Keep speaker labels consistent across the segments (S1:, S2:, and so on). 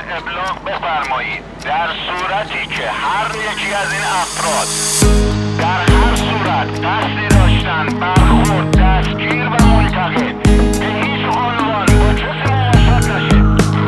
S1: ابلاغ بفرمایید در صورتی که هر یکی از این افراد در هر صورت قصدی داشتن برخورد، دستگیر و منتقل به هیچ عنوان با کسی مماشات نشه.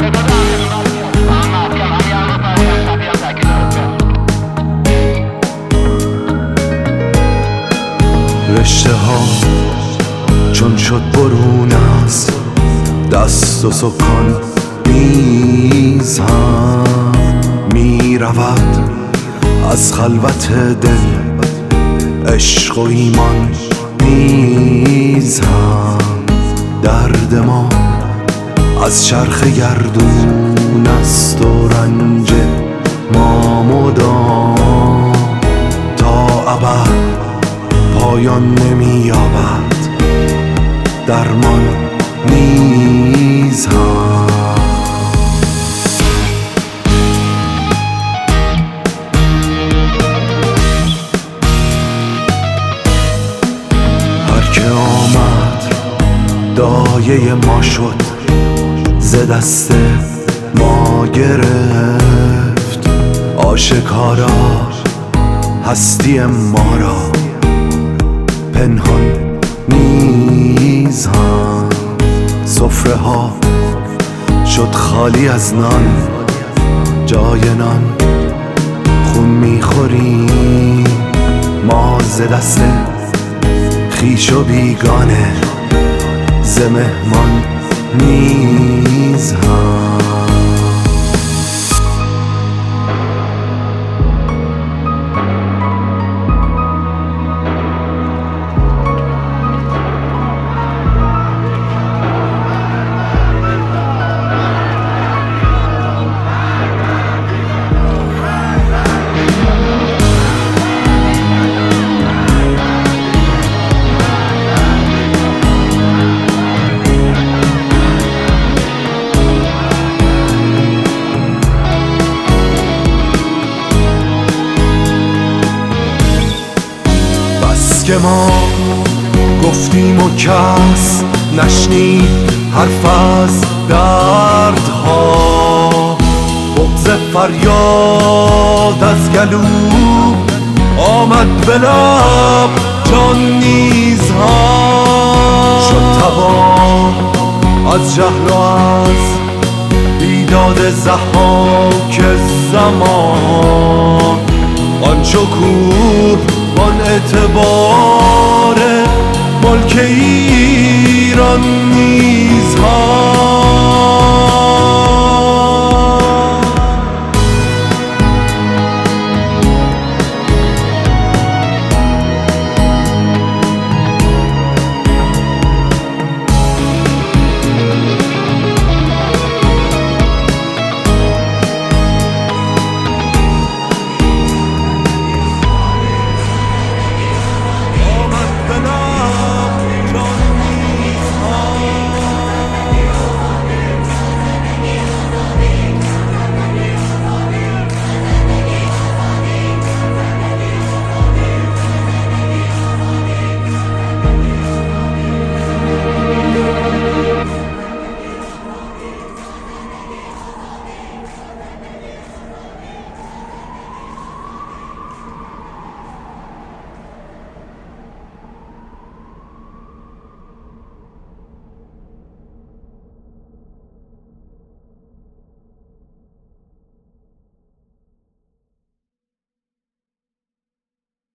S2: رشته ها چون شد برون از دست و سکان نیز هم می رود از خلوت دل، عشق و ایمان نیز هم درد ما از چرخ گردون است و رنج ما مدام تا ابد پایان نمی یابد، درمان نیز هم. هر که آمد دایه ما شد، ز دست ما گرفت آشکارا هستی ما را، پنهان نیز هم. سفره ها شد خالی از نان، جای نان خون میخوریم ما ز دست خویش و بیگانه، ز مهمان نیز هم. که ما گفتیم و کس نشنید حرف از دردها، بغض فریاد از گلو آمد به لب، جان نیز ها شد تباه از جهل و از بیداد ضحاک زمان. آن شکوه آن اعتبار ملک ایران